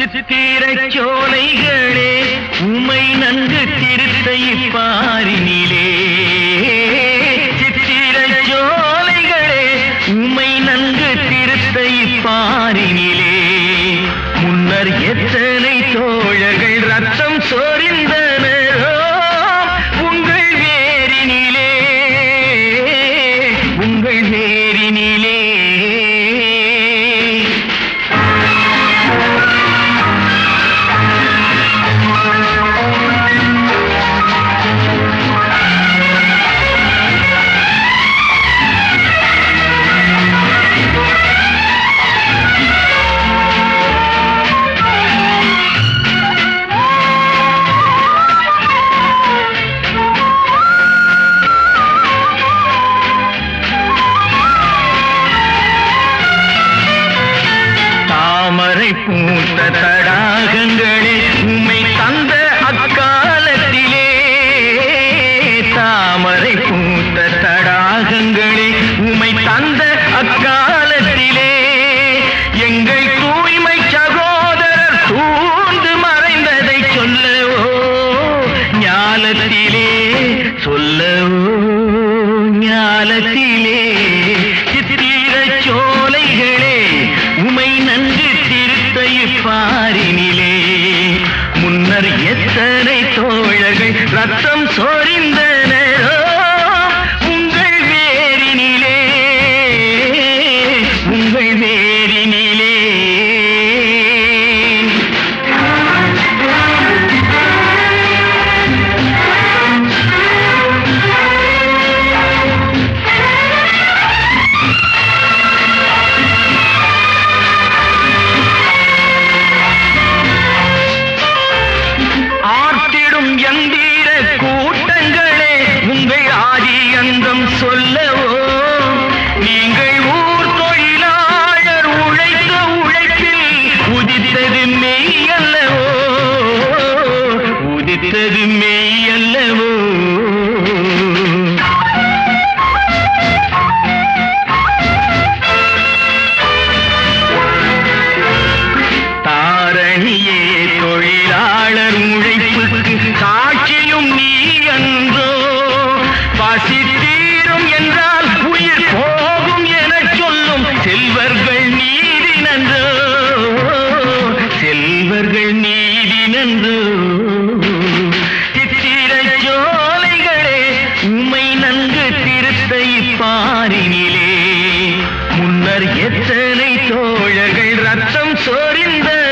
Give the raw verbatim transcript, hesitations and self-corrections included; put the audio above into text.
சித்திரச் சோலைகளே உமை நன்கு திருத்தை பாரினிலே சித்திரச் சோலைகளே உமை நன்கு திருத்தை பாரினிலே முன்னர் எத்தனை தோழர்கள் ரத்தம் சொரிந்தனரோ உங்கள் வேரினிலே உங்கள் வேரினிலே தாமரை பூத்த தடாகங்களே உம்மை தந்த அக்காலத்திலே தாமரை பூத்த தடாகங்களே உம்மை தந்த அக்காலத்திலே எங்கள் தூய்மை சகோதரர் சூழ்ந்து மறைந்ததை சொல்லவோ ஞாலத்திலே சொல்லவோ ஞாலத்திலே சித்திரச் சோலைகளே உமை நன்கு திருத்தை பாரினிலே முன்னர் எத்தனை தோழர்கள் ரத்தம் சொரிந்தனரோ உங்கள் வேரினிலே உங்கள் வேரினிலே ஆர்த்திடும் எந்தீர கூட்டங்களே உங்கள் ஆதி அந்தம் சொல்லவோ நீங்கள் ஊர் தொழிலாளர் உழைத்த உழைப்பில் உதித்தது மெய்யல்லவோ உதித்தது மெய்யல்லவோ தாரணியே தொழிலாளர் உழைப்புக்கு சாட்சியும் நீ அன்றோ பசி தீரும் என்றால் உயிர் போகும் என சொல்லும் செல்வர்கள் நீதி நன்றோ செல்வர்கள் நீதி நன்றோ சித்திரச் சோலைகளே உமை நன்கு திருத்தை பாரினிலே முன்னர் எத்தனை தோழர்கள் ரத்தம் சொரிந்த